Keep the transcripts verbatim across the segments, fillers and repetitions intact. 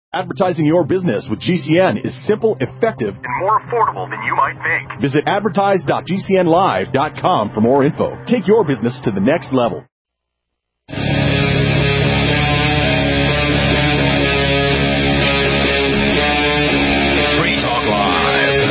Advertising your business with G C N is simple, effective, and more affordable than you might think. Visit advertise dot g c n live dot com for more info. Take your business to the next level. Free Talk Live.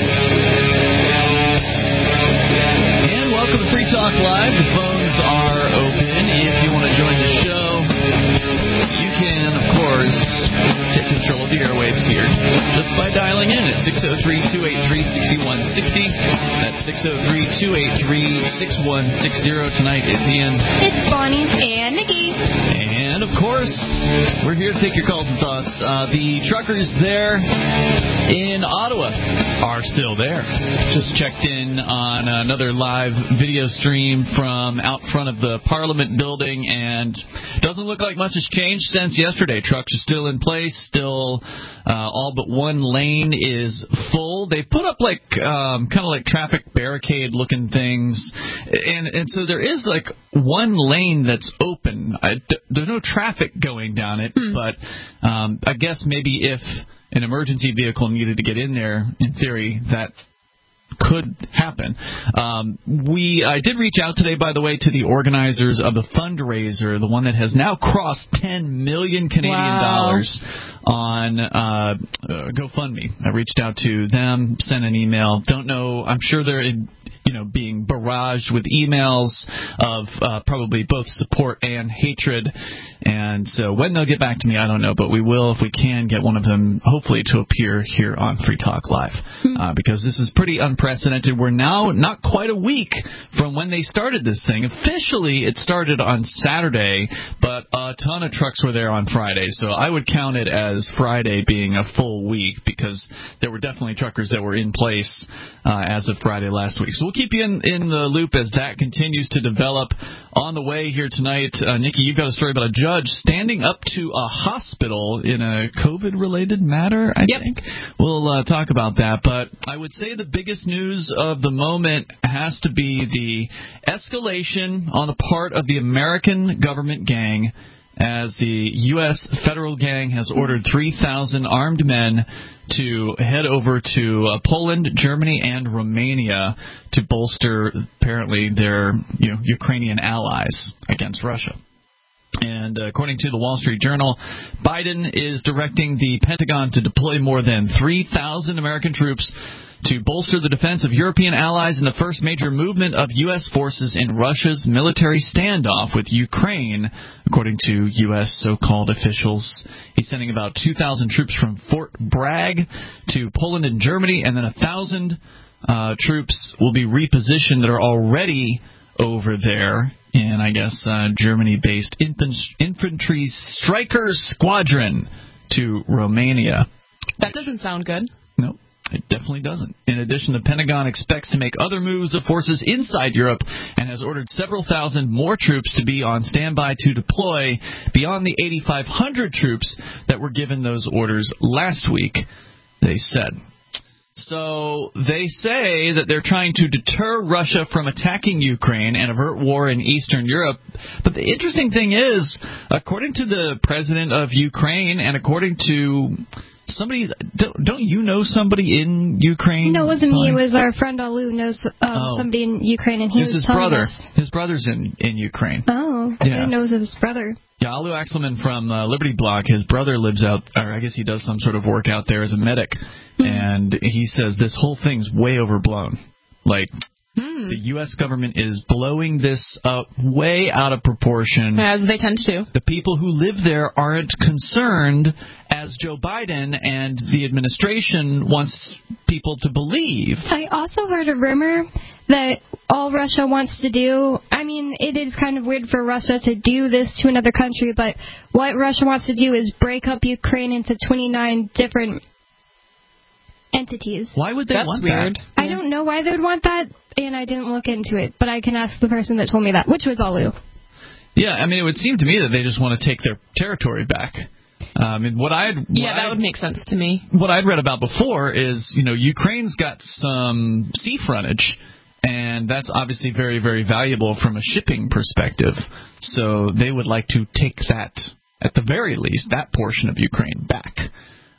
And welcome to Free Talk Live. The phones are open. If you want to join the show, you can, of course, take control of the airwaves here just by dialing in at six oh three, two eight three, six one six oh. That's six oh three, two eight three, six one six oh. Tonight it's Ian. It's Bonnie. And Nikki. And, of course, we're here to take your calls and thoughts. Uh, the truckers there in Ottawa are still there. Just checked in on another live video stream from out front of the Parliament building, and doesn't look like much has changed since yesterday. Trucks are still in place. Still, uh, all but one lane is full. They put up like um, kind of like traffic barricade-looking things, and and so there is like one lane that's open. I, there's no traffic going down it, mm. but um, I guess maybe if an emergency vehicle needed to get in there, in theory, that could happen. Um, we I did reach out today, by the way, to the organizers of the fundraiser, the one that has now crossed ten million Canadian wow. dollars on uh, uh, GoFundMe. I reached out to them, sent an email. Don't know. I'm sure they're in, you know, being barraged with emails of uh, probably both support and hatred. And so when they'll get back to me, I don't know, but we will, if we can, get one of them hopefully to appear here on Free Talk Live, uh, because this is pretty unprecedented. We're now not quite a week from when they started this thing. Officially, it started on Saturday, but a ton of trucks were there on Friday, so I would count it as Friday being a full week, because there were definitely truckers that were in place uh, as of Friday last week. So we'll keep you in, in the loop as that continues to develop. On the way here tonight, uh, Nikki, you've got a story about a judge standing up to a hospital in a COVID-related matter, I yep. think. We'll uh, talk about that. But I would say the biggest news of the moment has to be the escalation on the part of the American government gang, as the U S federal gang has ordered three thousand armed men to head over to uh, Poland, Germany, and Romania to bolster, apparently, their you know, Ukrainian allies against Russia. And uh, according to the Wall Street Journal, Biden is directing the Pentagon to deploy more than three thousand American troops to bolster the defense of European allies in the first major movement of U S forces in Russia's military standoff with Ukraine, according to U S so-called officials. He's sending about two thousand troops from Fort Bragg to Poland and Germany, and then one thousand uh, troops will be repositioned that are already over there in, I guess, uh, Germany-based infantry Stryker Squadron to Romania. That doesn't sound good. No. It definitely doesn't. In addition, the Pentagon expects to make other moves of forces inside Europe and has ordered several thousand more troops to be on standby to deploy beyond the eighty-five hundred troops that were given those orders last week, they said. So they say that they're trying to deter Russia from attacking Ukraine and avert war in Eastern Europe. But the interesting thing is, according to the president of Ukraine and according to somebody, don't, don't you know somebody in Ukraine? No, it wasn't me. It was our friend Alu knows um, oh. somebody in Ukraine, and he It's was his telling brother. us. His brother's in, in Ukraine. Oh, yeah. I didn't know it was his brother. Yeah, Alu Axelman from uh, Liberty Block, his brother lives out, or I guess he does some sort of work out there as a medic, mm. and he says this whole thing's way overblown. Like, mm. the U S government is blowing this up way out of proportion. As they tend to. The people who live there aren't concerned, as Joe Biden and the administration wants people to believe. I also heard a rumor that all Russia wants to do, I mean, it is kind of weird for Russia to do this to another country, but what Russia wants to do is break up Ukraine into twenty-nine different entities. Why would they That's want weird. that? I don't know why they would want that, and I didn't look into it, but I can ask the person that told me that, which was Alu. Yeah, I mean, it would seem to me that they just want to take their territory back. I mean, what I'd what yeah, that I'd, would make sense to me. What I'd read about before is, you know, Ukraine's got some sea frontage, and that's obviously very, very valuable from a shipping perspective. So they would like to take that, at the very least, that portion of Ukraine back.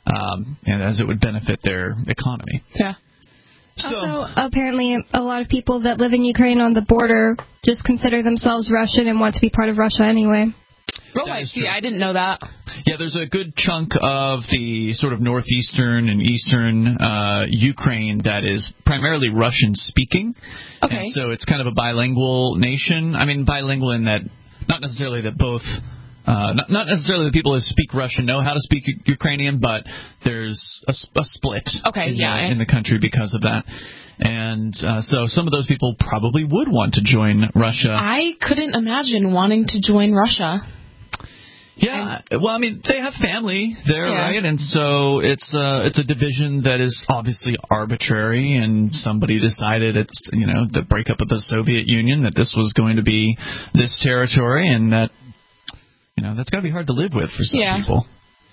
um, and as it would benefit their economy. Yeah. So, also, apparently, a lot of people that live in Ukraine on the border just consider themselves Russian and want to be part of Russia anyway. Oh, I see. I didn't know that. Yeah, there's a good chunk of the sort of northeastern and eastern uh, Ukraine that is primarily Russian-speaking. Okay. And so it's kind of a bilingual nation. I mean, bilingual in that not necessarily that both, uh, not, not necessarily the people who speak Russian know how to speak Ukrainian, but there's a, a split okay, in, yeah. the, in the country because of that. And uh, so some of those people probably would want to join Russia. I couldn't imagine wanting to join Russia. Yeah, well, I mean, they have family there, yeah. right? And so it's uh, it's a division that is obviously arbitrary, and somebody decided it's, you know, the breakup of the Soviet Union, that this was going to be this territory, and that, you know, that's got to be hard to live with for some yeah. people.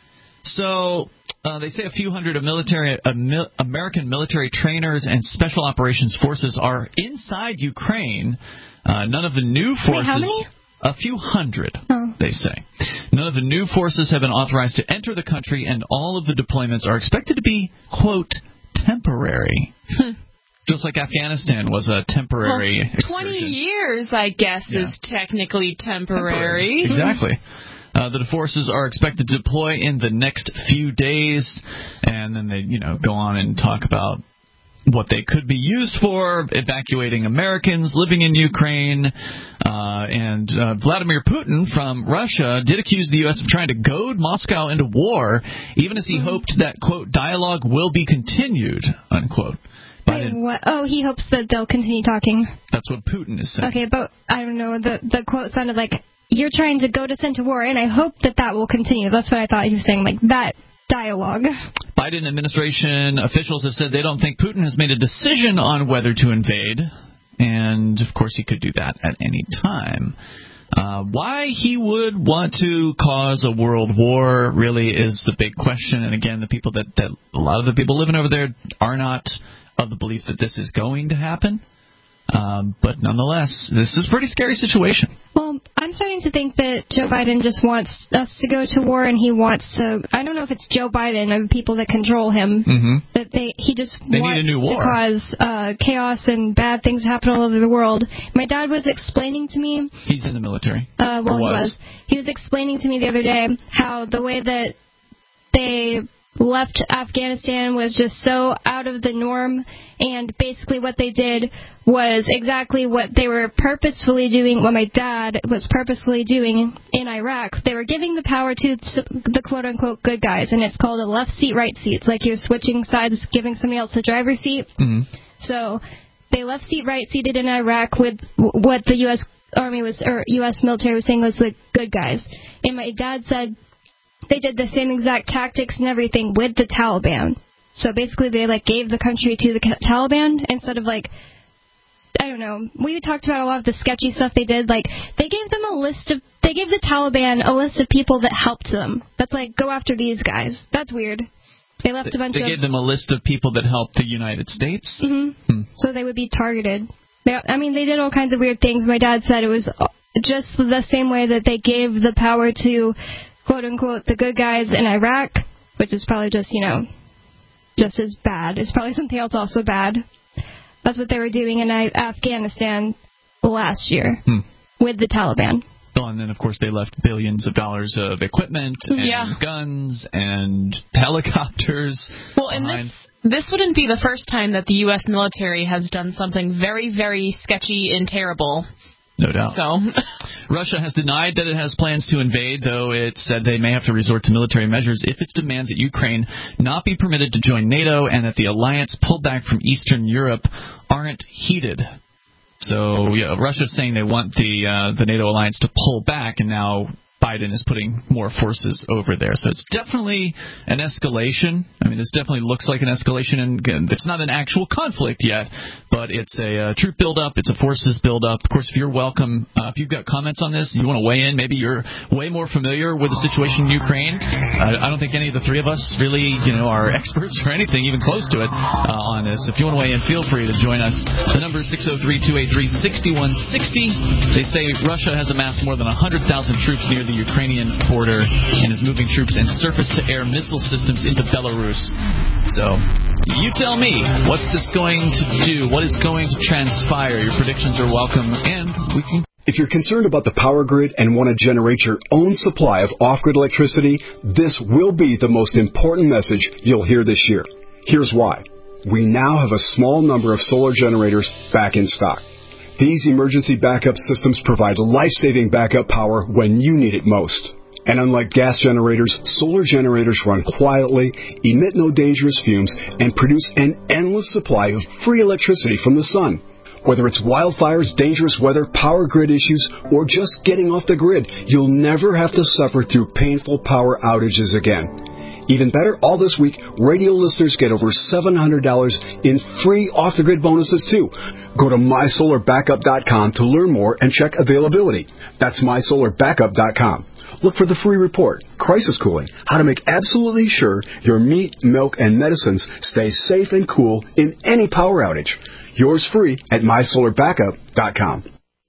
So uh, they say a few hundred of military, uh, mil- American military trainers and special operations forces are inside Ukraine. Uh, none of the new forces... Wait, how many? A few hundred, oh. they say. None of the new forces have been authorized to enter the country, and all of the deployments are expected to be, quote, temporary. Just like Afghanistan was a temporary well, excursion. twenty years, I guess, yeah. is technically temporary. temporary. Exactly. Uh, the forces are expected to deploy in the next few days, and then they, you know, go on and talk about what they could be used for, evacuating Americans living in Ukraine. Uh, and uh, Vladimir Putin from Russia did accuse the U S of trying to goad Moscow into war, even as he hoped that, quote, dialogue will be continued, unquote. Wait, what? Oh, he hopes that they'll continue talking. That's what Putin is saying. Okay, but I don't know. The, the quote sounded like, you're trying to goad us into war, and I hope that that will continue. That's what I thought he was saying, like that dialogue. Biden administration officials have said they don't think Putin has made a decision on whether to invade, and of course he could do that at any time. Uh, why he would want to cause a world war really is the big question, and again, the people that, that a lot of the people living over there are not of the belief that this is going to happen. Um, but nonetheless, this is a pretty scary situation. Well, I'm starting to think that Joe Biden just wants us to go to war, and he wants to, I don't know if it's Joe Biden or the people that control him, mm-hmm. that they he just they wants need a new war. to cause uh, chaos and bad things happen all over the world. My dad was explaining to me... He's in the military. Uh, well, or was. he was. He was explaining to me the other day how the way that they left Afghanistan was just so out of the norm, and basically what they did was exactly what they were purposefully doing, what my dad was purposefully doing in Iraq. They were giving the power to the quote-unquote good guys, and it's called a left seat, right seat. It's like you're switching sides, giving somebody else the driver's seat. Mm-hmm. So they left seat, right seated in Iraq with what the U S Army was, or U S military was saying was the good guys. And my dad said they did the same exact tactics and everything with the Taliban. So basically they, like, gave the country to the Taliban instead of, like, I don't know. We talked about a lot of the sketchy stuff they did. Like, they gave them a list of, they gave the Taliban a list of people that helped them. That's like, go after these guys. That's weird. They left they, a bunch they of... They gave them a list of people that helped the United States? Mm-hmm. Hmm. So they would be targeted. They, I mean, they did all kinds of weird things. My dad said it was just the same way that they gave the power to, quote-unquote, the good guys in Iraq, which is probably just, you know, just as bad. It's probably something else also bad. That's what they were doing in Afghanistan last year hmm. with the Taliban. Oh, and then, of course, they left billions of dollars of equipment and yeah. guns and helicopters. Well, and this this wouldn't be the first time that the U S military has done something very, very sketchy and terrible. No doubt. So, Russia has denied that it has plans to invade, though it said they may have to resort to military measures if its demands that Ukraine not be permitted to join NATO and that the alliance pulled back from Eastern Europe aren't heeded. So, yeah, Russia's saying they want the uh, the NATO alliance to pull back, and now Biden is putting more forces over there. So it's definitely an escalation. I mean, this definitely looks like an escalation, and again, it's not an actual conflict yet, but it's a uh, troop buildup, it's a forces buildup. Of course, if you're welcome, uh, if you've got comments on this, you want to weigh in, maybe you're way more familiar with the situation in Ukraine. Uh, I don't think any of the three of us really, you know, are experts or anything even close to it uh, on this. If you want to weigh in, feel free to join us. The number is six oh three, two eight three, six one six oh. They say Russia has amassed more than one hundred thousand troops near the Ukrainian border and is moving troops and surface-to-air missile systems into Belarus. So, you tell me, what's this going to do? What is going to transpire? Your predictions are welcome, and we can... If you're concerned about the power grid and want to generate your own supply of off-grid electricity, this will be the most important message you'll hear this year. Here's why. We now have a small number of solar generators back in stock. These emergency backup systems provide life-saving backup power when you need it most. And unlike gas generators, solar generators run quietly, emit no dangerous fumes, and produce an endless supply of free electricity from the sun. Whether it's wildfires, dangerous weather, power grid issues, or just getting off the grid, you'll never have to suffer through painful power outages again. Even better, all this week, radio listeners get over seven hundred dollars in free off-the-grid bonuses, too. Go to my solar backup dot com to learn more and check availability. That's my solar backup dot com. Look for the free report, Crisis Cooling, how to make absolutely sure your meat, milk, and medicines stay safe and cool in any power outage. Yours free at my solar backup dot com.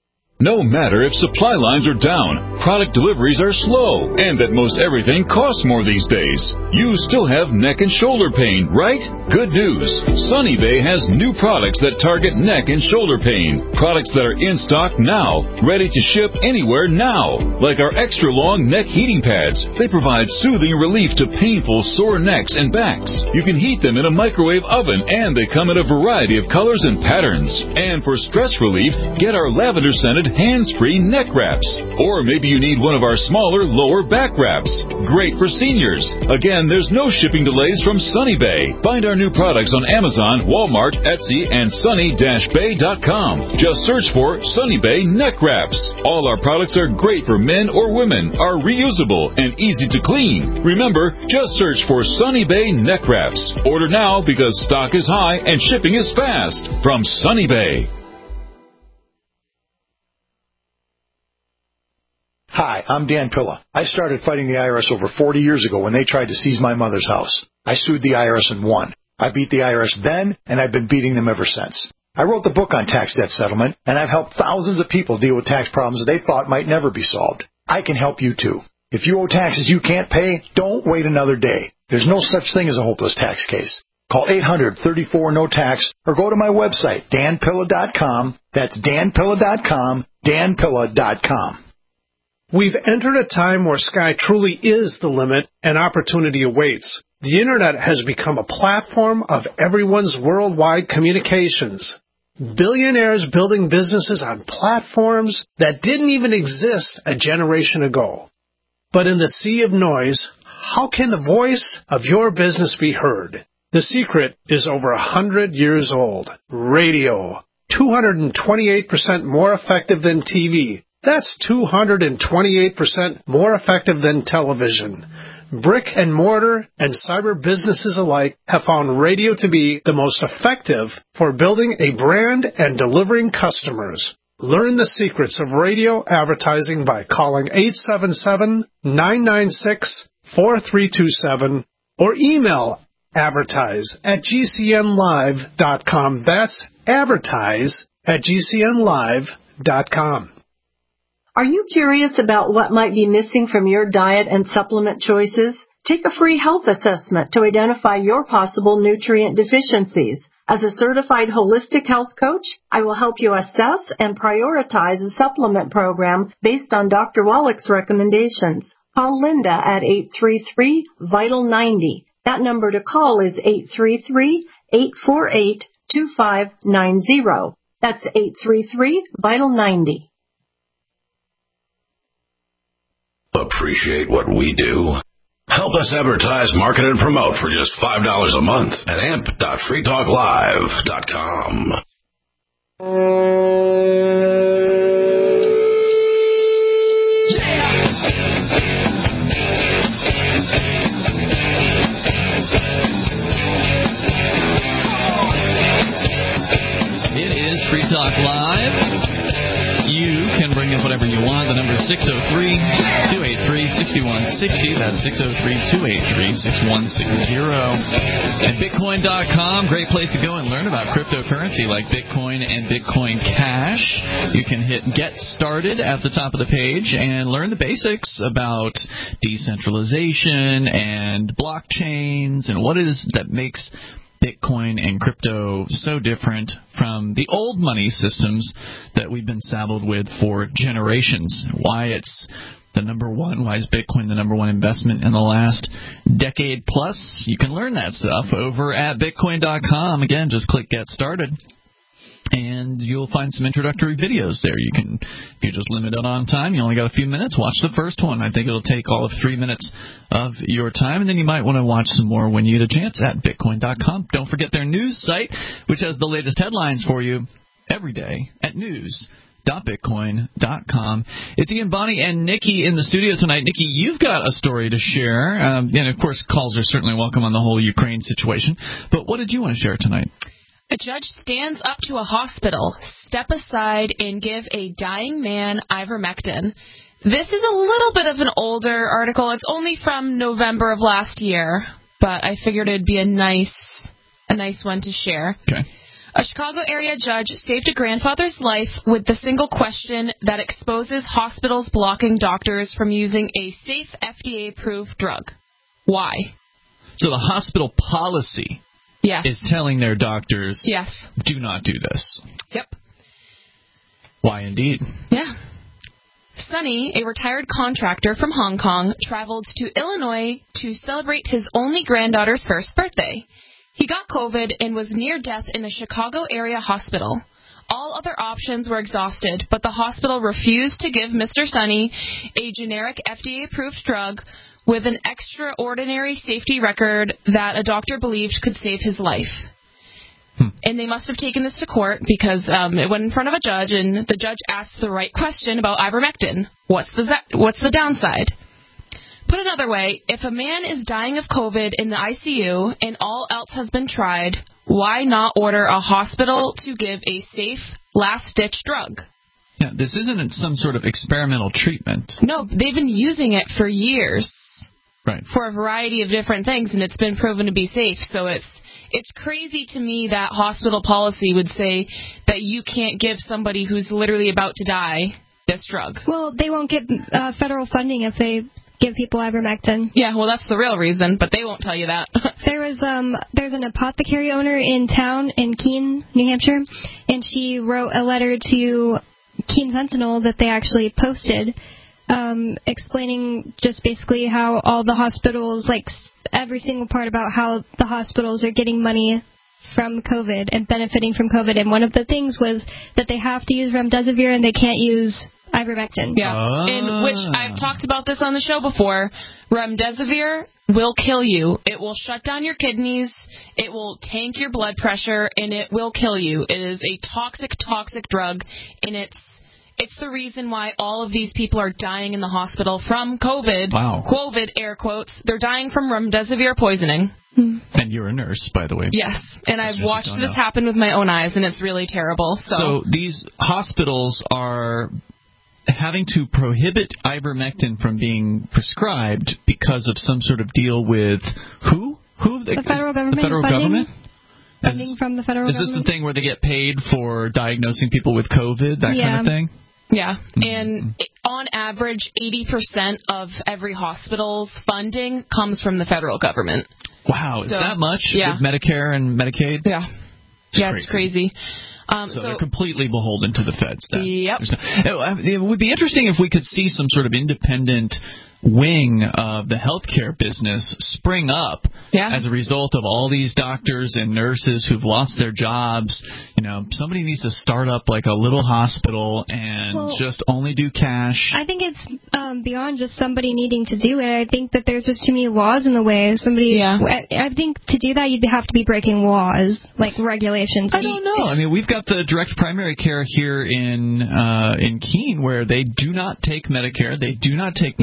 No matter if supply lines are down, product deliveries are slow, and that most everything costs more these days, you still have neck and shoulder pain, right? Good news. Sunny Bay has new products that target neck and shoulder pain. Products that are in stock now, ready to ship anywhere now. Like our extra long neck heating pads. They provide soothing relief to painful sore necks and backs. You can heat them in a microwave oven, and they come in a variety of colors and patterns. And for stress relief, get our lavender scented hands-free neck wraps. Or maybe you need one of our smaller lower back wraps. Great for seniors. Again, there's no shipping delays from Sunny Bay. Find our new products on Amazon, Walmart, Etsy, and sunny dash bay dot com. Just search for Sunny Bay neck wraps. All our products are great for men or women, are reusable, and easy to clean. Remember, just search for Sunny Bay neck wraps. Order now because stock is high and shipping is fast. From Sunny Bay. Hi, I'm Dan Pilla. I started fighting the I R S over forty years ago when they tried to seize my mother's house. I sued the I R S and won. I beat the I R S then, and I've been beating them ever since. I wrote the book on tax debt settlement, and I've helped thousands of people deal with tax problems they thought might never be solved. I can help you too. If you owe taxes you can't pay, don't wait another day. There's no such thing as a hopeless tax case. Call eight hundred, thirty-four, no tax or go to my website, dan pilla dot com. That's dan pilla dot com, dan pilla dot com. We've entered a time where sky truly is the limit and opportunity awaits. The Internet has become a platform of everyone's worldwide communications. Billionaires building businesses on platforms that didn't even exist a generation ago. But in the sea of noise, how can the voice of your business be heard? The secret is over a hundred years old. Radio. two hundred twenty-eight percent more effective than T V. That's two hundred twenty-eight percent more effective than television. Brick and mortar and cyber businesses alike have found radio to be the most effective for building a brand and delivering customers. Learn the secrets of radio advertising by calling eight seven seven, nine nine six, four three two seven or email advertise at g c n live dot com. That's advertise at g c n live dot com. Are you curious about what might be missing from your diet and supplement choices? Take a free health assessment to identify your possible nutrient deficiencies. As a certified holistic health coach, I will help you assess and prioritize a supplement program based on Doctor Wallach's recommendations. Call Linda at eight three three, vital ninety. That number to call is eight three three, eight four eight, two five nine zero. That's eight three three, vital ninety. Appreciate what we do? Help us advertise, market, and promote for just five dollars a month at amp dot free talk live dot com. Talk Live. You can bring up whatever you want. The number is six oh three, two eight three, six one six oh. That's six oh three, two eight three, six one six oh. And Bitcoin dot com, great place to go and learn about cryptocurrency like Bitcoin and Bitcoin Cash. You can hit Get Started at the top of the page and learn the basics about decentralization and blockchains and what it is that makes Bitcoin and crypto so different from the old money systems that we've been saddled with for generations. Why it's the number one, why is Bitcoin the number one investment in the last decade plus? You can learn that stuff over at Bitcoin dot com. Again, just click Get Started, and you'll find some introductory videos there. You can, if you're just limited on time, you only got a few minutes, watch the first one. I think it'll take all of three minutes of your time, and then you might want to watch some more when you get a chance at Bitcoin dot com. Don't forget their news site, which has the latest headlines for you every day at news dot bitcoin dot com. It's Ian, Bonnie, and Nikki in the studio tonight. Nikki, you've got a story to share, um, and of course calls are certainly welcome on the whole Ukraine situation, but what did you want to share tonight? A judge stands up to a hospital, step aside, and give a dying man ivermectin. This is a little bit of an older article. It's only from November of last year, but I figured it'd be a nice, a nice one to share. Okay. A Chicago area judge saved a grandfather's life with the single question that exposes hospitals blocking doctors from using a safe F D A-approved drug. Why? So the hospital policy yes. is telling their doctors, yes, do not do this. Yep. Why indeed? Yeah. Sonny, a retired contractor from Hong Kong, traveled to Illinois to celebrate his only granddaughter's first birthday. He got COVID and was near death in a Chicago area hospital. All other options were exhausted, but the hospital refused to give Mister Sonny a generic F D A-approved drug with an extraordinary safety record that a doctor believed could save his life. Hmm. And they must have taken this to court because um, it went in front of a judge, and the judge asked the right question about ivermectin. What's the what's the downside? Put another way, if a man is dying of COVID in the I C U and all else has been tried, why not order a hospital to give a safe, last-ditch drug? Yeah, this isn't some sort of experimental treatment. No, they've been using it for years. Right. For a variety of different things, and it's been proven to be safe. So it's it's crazy to me that hospital policy would say that you can't give somebody who's literally about to die this drug. Well, they won't get uh, federal funding if they give people ivermectin. Yeah, well, that's the real reason, but they won't tell you that. there was um, there's an apothecary owner in town in Keene, New Hampshire, and she wrote a letter to Keene Sentinel that they actually posted, um, explaining just basically how all the hospitals, like every single part about how the hospitals are getting money from COVID and benefiting from COVID. And one of the things was that they have to use remdesivir and they can't use ivermectin. Yeah, ah. in which I've talked about this on the show before. Remdesivir will kill you. It will shut down your kidneys. It will tank your blood pressure, and it will kill you. It is a toxic, toxic drug, and it's it's the reason why all of these people are dying in the hospital from COVID. Wow. COVID, air quotes. They're dying from remdesivir poisoning. And you're a nurse, by the way. Yes, and That's I've watched this know. happen with my own eyes, and it's really terrible. So, so these hospitals are having to prohibit ivermectin from being prescribed because of some sort of deal with who? Who? The federal government. The federal funding, government? Funding is, from the federal is government. Is this the thing where they get paid for diagnosing people with COVID, that yeah. kind of thing? Yeah, and on average, eighty percent of every hospital's funding comes from the federal government. Wow, so, is that much yeah. with Medicare and Medicaid? Yeah, it's yeah, crazy. it's crazy. Um, so, so they're completely beholden to the feds then. Yep. It would be interesting if we could see some sort of independent wing of the healthcare business spring up yeah. as a result of all these doctors and nurses who've lost their jobs. You know, somebody needs to start up like a little hospital and well, just only do cash. I think it's um, beyond just somebody needing to do it. I think that there's just too many laws in the way. Somebody, yeah. I, I think to do that you'd have to be breaking laws, like regulations. I don't know. I mean, we've got the direct primary care here in uh, in Keene where they do not take Medicare, they do not take Medicaid, yeah. they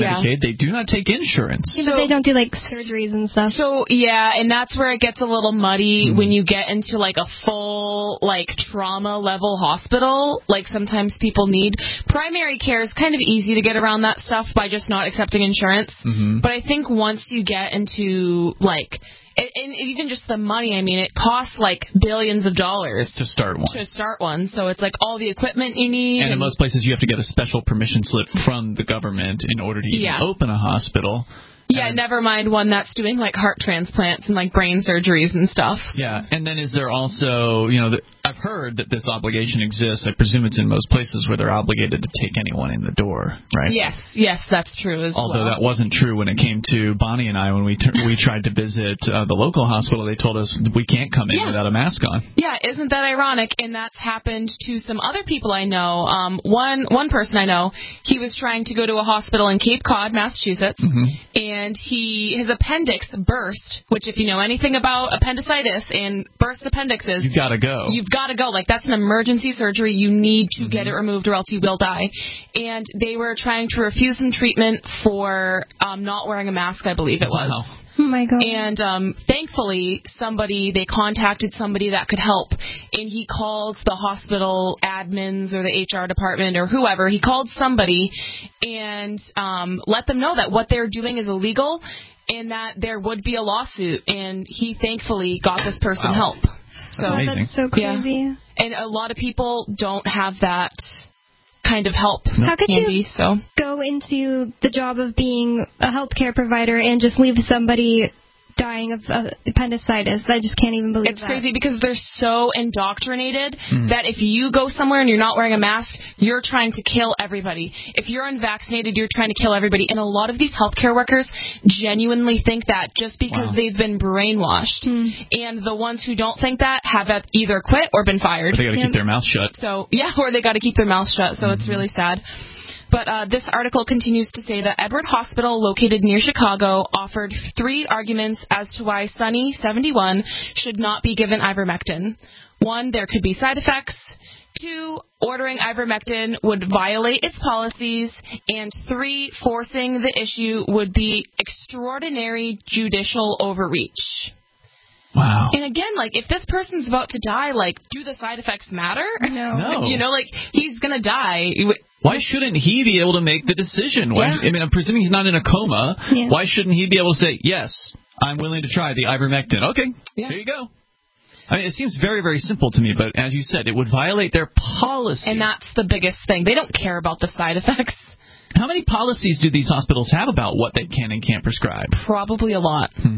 they do not take insurance. Yeah, but So- they don't do, like, surgeries and stuff. So, yeah, and that's where it gets a little muddy when you get into, like, a full, like, trauma-level hospital. Like, sometimes people need... Primary care is kind of easy to get around that stuff by just not accepting insurance. Mm-hmm. But I think once you get into, like... And, and even just the money, I mean, it costs, like, billions of dollars To start one. to start one. So it's, like, all the equipment you need. And in most places, you have to get a special permission slip from the government in order to even Yeah. open a hospital. Yeah, And- never mind one that's doing, like, heart transplants and, like, brain surgeries and stuff. Yeah, and then is there also, you know, the, I've heard that this obligation exists. I presume it's in most places where they're obligated to take anyone in the door, right? Yes, yes, that's true as Although well. that wasn't true when it came to Bonnie and I when we t- we tried to visit uh, the local hospital. They told us we can't come in Yeah. without a mask on. Yeah, isn't that ironic? And that's happened to some other people I know. Um, one one person I know, he was trying to go to a hospital in Cape Cod, Massachusetts, Mm-hmm. and he his appendix burst. Which, if you know anything about appendicitis and burst appendixes, You've got to go. You've got to go. Like, that's an emergency surgery. You need to Mm-hmm. get it removed or else you will die. And they were trying to refuse him treatment for um, not wearing a mask, I believe it was. Wow. Oh, my God. And um, thankfully, somebody, they contacted somebody that could help. And he called the hospital admins or the H R department or whoever. He called somebody and um, let them know that what they're doing is illegal and that there would be a lawsuit. And he thankfully got this person Wow. help. So, Oh, amazing. that's so Yeah. crazy. and a lot of people don't have that kind of help How could handy, you so. go into the job of being a healthcare provider and just leave somebody dying of uh, appendicitis? I just can't even believe It's that. crazy because they're so indoctrinated Mm. that if you go somewhere and you're not wearing a mask, you're trying to kill everybody. If you're unvaccinated, you're trying to kill everybody. And a lot of these healthcare workers genuinely think that just because Wow. they've been brainwashed. Mm. And the ones who don't think that have either quit or been fired. They got to Yeah. keep their mouth shut. So, yeah, or they got to keep their mouth shut. So Mm-hmm. it's really sad. But uh, this article continues to say that Edward Hospital, located near Chicago, offered three arguments as to why Sunny, seventy-one, should not be given ivermectin. One, there could be side effects. Two, ordering ivermectin would violate its policies. And three, forcing the issue would be extraordinary judicial overreach. Wow. And again, like, if this person's about to die, like, do the side effects matter? No. No. You know, like, he's going to die. Why shouldn't he be able to make the decision? Why, Yeah. I mean, I'm presuming he's not in a coma. Yeah. Why shouldn't he be able to say, yes, I'm willing to try the ivermectin? Okay, Yeah. there you go. I mean, it seems very, very simple to me, but as you said, it would violate their policy. And that's the biggest thing. They don't care about the side effects. How many policies do these hospitals have about what they can and can't prescribe? Probably a lot. Hmm.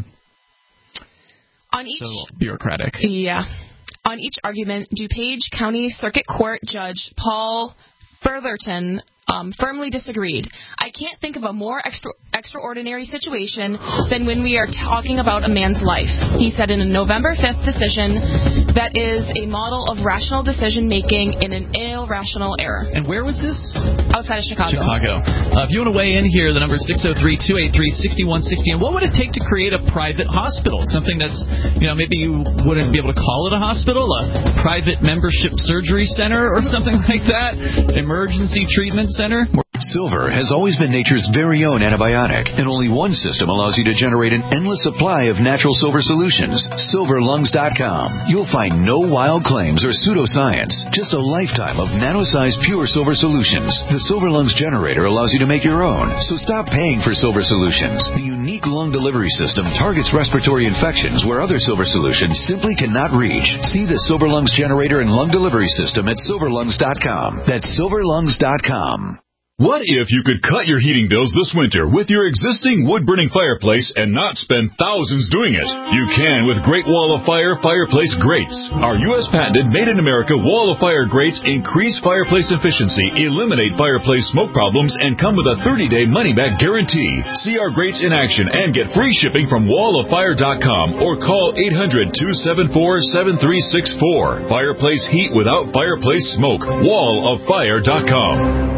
On each, So bureaucratic. yeah. On each argument, DuPage County Circuit Court Judge Paul Furtherton um, firmly disagreed. I can't think of a more extra, extraordinary situation than when we are talking about a man's life. He said in a November fifth decision that is a model of rational decision-making in an irrational error. And where was this? Outside of Chicago. Chicago. Uh, if you want to weigh in here, the number is six oh three, two eight three, six one six zero. And what would it take to create a private hospital? Something that's, you know, maybe you wouldn't be able to call it a hospital, a private membership surgery center or something like that? Emergency treatment center? Silver has always been nature's very own antibiotic, and only one system allows you to generate an endless supply of natural silver solutions. silver lungs dot com. You'll find no wild claims or pseudoscience, just a lifetime of nano-sized pure silver solutions. The Silver Lungs generator allows you to make your own, so stop paying for silver solutions. The unique lung delivery system targets respiratory infections where other silver solutions simply cannot reach. See the Silver Lungs generator and lung delivery system at silver lungs dot com. That's silver lungs dot com. What if you could cut your heating bills this winter with your existing wood-burning fireplace and not spend thousands doing it? You can with Great Wall of Fire fireplace grates. Our U S patented made-in-America Wall of Fire grates increase fireplace efficiency, eliminate fireplace smoke problems, and come with a thirty-day money-back guarantee. See our grates in action and get free shipping from wall of fire dot com or call eight hundred, two seven four, seven three six four. Fireplace heat without fireplace smoke. wall of fire dot com.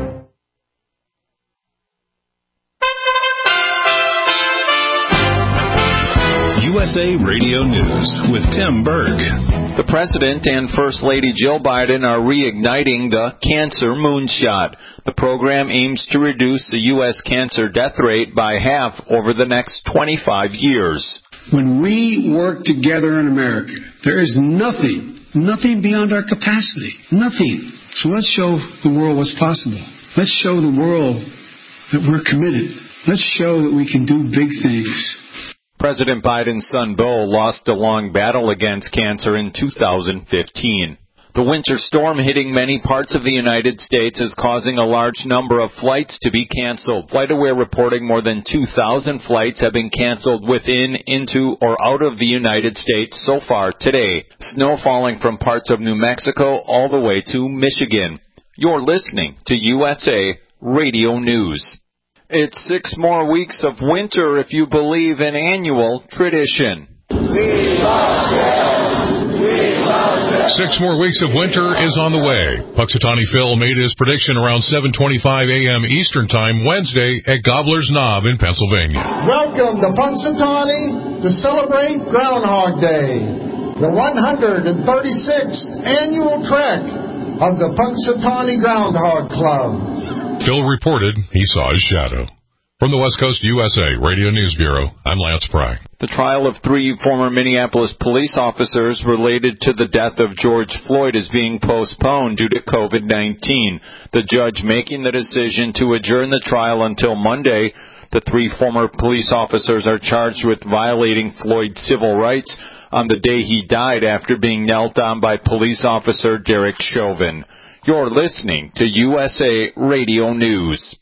U S A Radio News with Tim Berg. The President and First Lady Jill Biden are reigniting the Cancer Moonshot. The program aims to reduce the U S cancer death rate by half over the next twenty-five years. When we work together in America, there is nothing, nothing beyond our capacity. Nothing. So let's show the world what's possible. Let's show the world that we're committed. Let's show that we can do big things. President Biden's son Beau lost a long battle against cancer in two thousand fifteen. The winter storm hitting many parts of the United States is causing a large number of flights to be canceled. FlightAware reporting more than two thousand flights have been canceled within, into, or out of the United States so far today. Snow falling from parts of New Mexico all the way to Michigan. You're listening to U S A Radio News. It's six more weeks of winter if you believe in annual tradition. We love Bill. We love Bill. Six more weeks of winter is on the way. Puxatawny Phil made his prediction around seven twenty-five a.m. Eastern Time Wednesday at Gobbler's Knob in Pennsylvania. Welcome to Puxatawny to celebrate Groundhog Day, the one hundred thirty-sixth annual trek of the Puxatawny Groundhog Club. Phil reported he saw his shadow. From the West Coast U S A Radio News Bureau, I'm Lance Pry. The trial of three former Minneapolis police officers related to the death of George Floyd is being postponed due to COVID nineteen. The judge making the decision to adjourn the trial until Monday. The three former police officers are charged with violating Floyd's civil rights on the day he died after being knelt on by police officer Derek Chauvin. You're listening to U S A Radio News.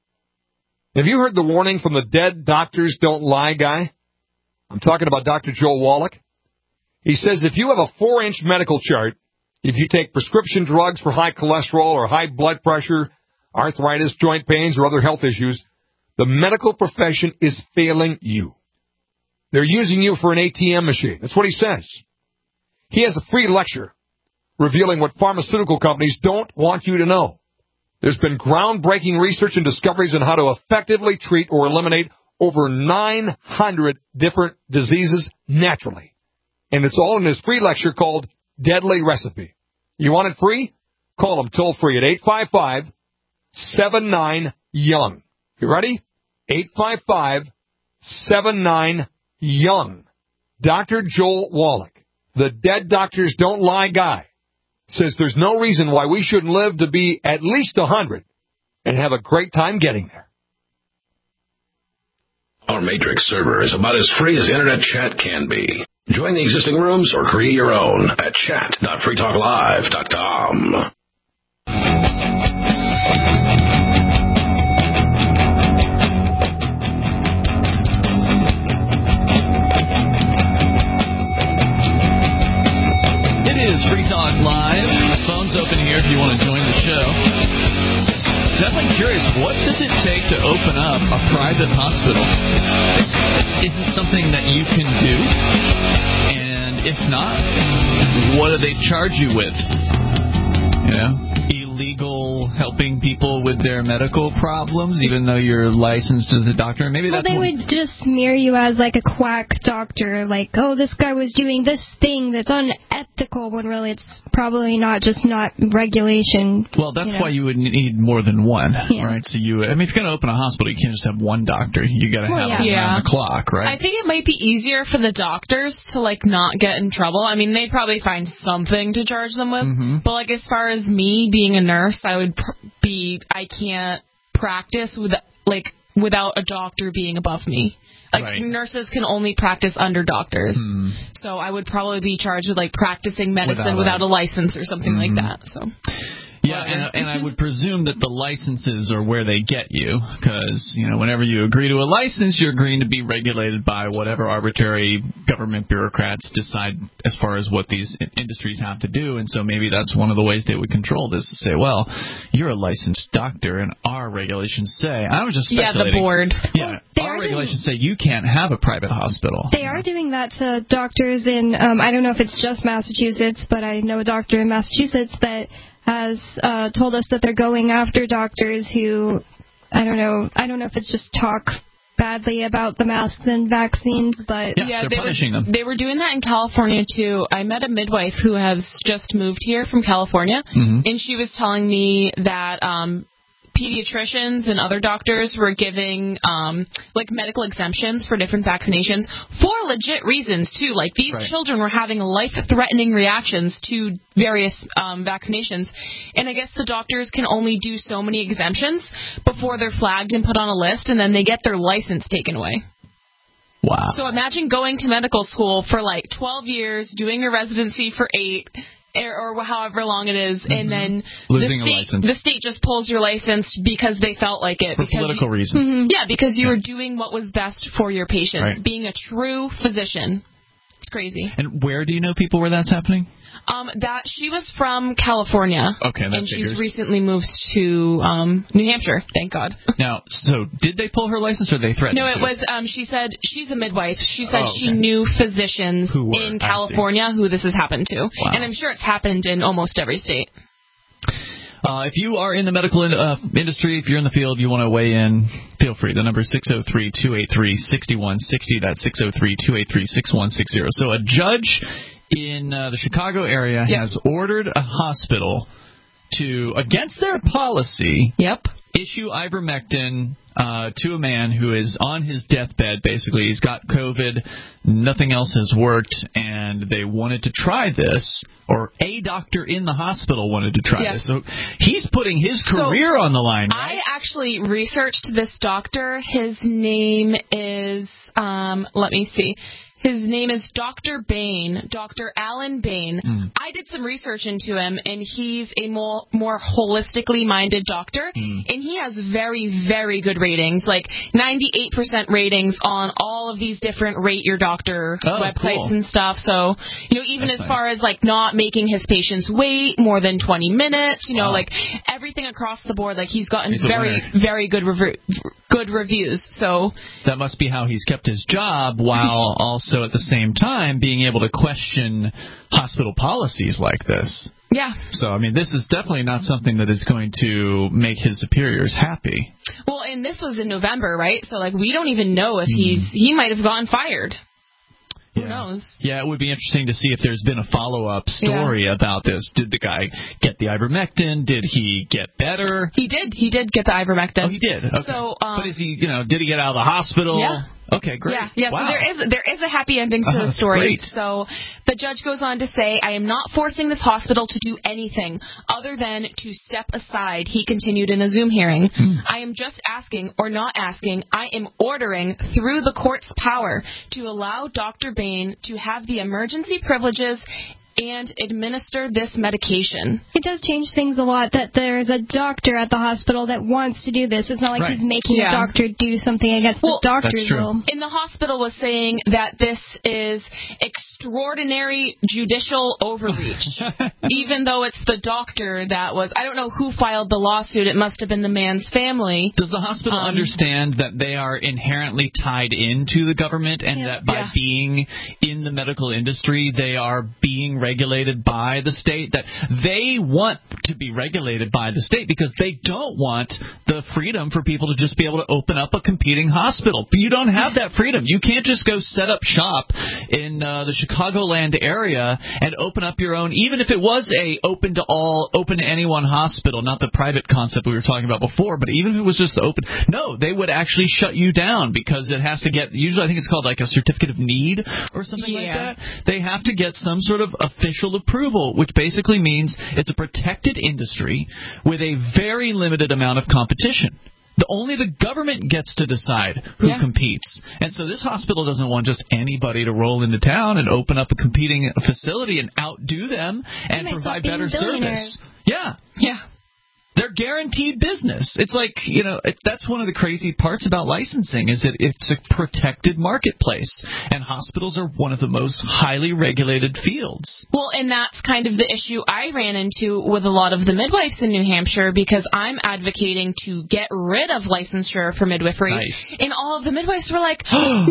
Have you heard the warning from the Dead Doctors Don't Lie guy? I'm talking about Doctor Joel Wallach. He says if you have a four-inch medical chart, if you take prescription drugs for high cholesterol or high blood pressure, arthritis, joint pains, or other health issues, the medical profession is failing you. They're using you for an A T M machine. That's what he says. He has a free lecture revealing what pharmaceutical companies don't want you to know. There's been groundbreaking research and discoveries on how to effectively treat or eliminate over nine hundred different diseases naturally. And it's all in this free lecture called Deadly Recipe. You want it free? Call them toll free at eight five five, seven nine, young. You ready? eight five five, seven nine, young. Doctor Joel Wallach, the Dead Doctors Don't Lie guy, says there's no reason why we shouldn't live to be at least one hundred and have a great time getting there. Our Matrix server is about as free as internet chat can be. Join the existing rooms or create your own at chat dot free talk live dot com. Free Talk Live. Phone's open here if you want to join the show. Definitely curious, what does it take to open up a private hospital? Is it something that you can do? And if not, what do they charge you with? You know, illegal helping people with their medical problems, even though you're licensed as a doctor. Maybe well, that's they one. would just smear you as like a quack doctor, like, oh, this guy was doing this thing that's unethical, when really it's probably not, just not regulation. Well, that's you know? why you would need more than one, yeah. right? So you, I mean, if you're going to open a hospital, you can't just have one doctor. You got to well, have yeah. it around the clock, right? I think it might be easier for the doctors to like not get in trouble. I mean, they'd probably find something to charge them with, mm-hmm. but like as far as me being a nurse, I would pr- be, I can't practice with like without a doctor being above me. Like, right. Nurses can only practice under doctors. Mm. So I would probably be charged with, like, practicing medicine without, without a, a license or something mm-hmm. like that. So. Yeah, and, and I would presume that the licenses are where they get you, because, you know, whenever you agree to a license, you're agreeing to be regulated by whatever arbitrary government bureaucrats decide as far as what these industries have to do, and so maybe that's one of the ways they would control this, to say, well, you're a licensed doctor, and our regulations say, I was just speculating. Yeah, the board. Yeah, well, our regulations doing, say you can't have a private hospital. They are doing that to doctors in, um, I don't know if it's just Massachusetts, but I know a doctor in Massachusetts that has uh, told us that they're going after doctors who, I don't know, I don't know if it's just talk badly about the masks and vaccines, but yeah, yeah they're they punishing were, them. They were doing that in California too. I met a midwife who has just moved here from California, mm-hmm. and she was telling me that um, pediatricians and other doctors were giving um, like medical exemptions for different vaccinations for legit reasons too. Like these right. children were having life-threatening reactions to various um, vaccinations, and I guess the doctors can only do so many exemptions before they're flagged and put on a list, and then they get their license taken away. Wow. So imagine going to medical school for like twelve years, doing your residency for eight, or, or however long it is, mm-hmm. and then losing the state, a license. the state just pulls your license because they felt like it. For because political you, reasons. Mm-hmm. Yeah, because you yeah. were doing what was best for your patients, right. being a true physician. It's crazy. And where do you know people where that's happening? Um, that she was from California. Okay, that and figures. she's recently moved to um, New Hampshire. Thank God. Now, so did they pull her license, or they threatened? No, it to? was. Um, she said she's a midwife. She said oh, okay. she knew physicians who were, in California who this has happened to, wow. and I'm sure it's happened in almost every state. Uh, if you are in the medical in, uh, industry, if you're in the field, you want to weigh in, feel free. The number is six oh three, two eight three, six one six oh. That's six oh three, two eight three, six one six oh. So a judge in uh, the Chicago area yep. has ordered a hospital to, against their policy, yep. issue ivermectin uh, to a man who is on his deathbed, basically. He's got COVID, nothing else has worked, and they wanted to try this, or a doctor in the hospital wanted to try yes. this. So he's putting his career so on the line, right? I actually researched this doctor. His name is, um, let me see. His name is Doctor Bain, Doctor Alan Bain. Mm. I did some research into him, and he's a more more holistically minded doctor, mm. and he has very, very good ratings, like ninety-eight percent ratings on all of these different Rate Your Doctor oh, websites cool. and stuff. So, you know, even That's as nice. far as, like, not making his patients wait more than twenty minutes, you know, wow. like, everything across the board, like, he's gotten he's very, very good rev- good reviews. So that must be how he's kept his job while also So at the same time, being able to question hospital policies like this. Yeah. So, I mean, this is definitely not something that is going to make his superiors happy. Well, and this was in November, right? So, like, we don't even know if mm. he's he might have gone fired. Yeah. Who knows? Yeah, it would be interesting to see if there's been a follow-up story yeah. about this. Did the guy get the ivermectin? Did he get better? He did. He did get the ivermectin. Oh, he did. Okay. So, um, but is he, you know, did he get out of the hospital? Yeah. Okay, great. Yeah, yeah. Wow. So there is there is a happy ending to oh, the story. Great. So the judge goes on to say, "I am not forcing this hospital to do anything other than to step aside." He continued in a Zoom hearing. Hmm. "I am just asking, or not asking. I am ordering through the court's power to allow Doctor Bain to have the emergency privileges and administer this medication." It does change things a lot that there's a doctor at the hospital that wants to do this. It's not like right. he's making yeah. a doctor do something against well, the doctor's that's true. will. And the hospital was saying that this is extraordinary judicial overreach, even though it's the doctor that was, I don't know who filed the lawsuit. It must have been the man's family. Does the hospital um, understand that they are inherently tied into the government and yeah. that by yeah. being in the medical industry, they are being regulated by the state, that they want to be regulated by the state because they don't want the freedom for people to just be able to open up a competing hospital. But you don't have that freedom. You can't just go set up shop in uh, the Chicagoland area and open up your own, even if it was a open to all, open to anyone hospital, not the private concept we were talking about before, but even if it was just open, no, they would actually shut you down because it has to get, usually I think it's called like a certificate of need or something yeah. like that. They have to get some sort of official approval, which basically means it's a protected industry with a very limited amount of competition. The, only the government gets to decide who yeah. competes. And so this hospital doesn't want just anybody to roll into town and open up a competing facility and outdo them and provide better service. Yeah. Yeah. They're guaranteed business. It's like, you know, it, that's one of the crazy parts about licensing is that it's a protected marketplace, and hospitals are one of the most highly regulated fields. Well, and that's kind of the issue I ran into with a lot of the midwives in New Hampshire because I'm advocating to get rid of licensure for midwifery. Nice. And all of the midwives were like, no,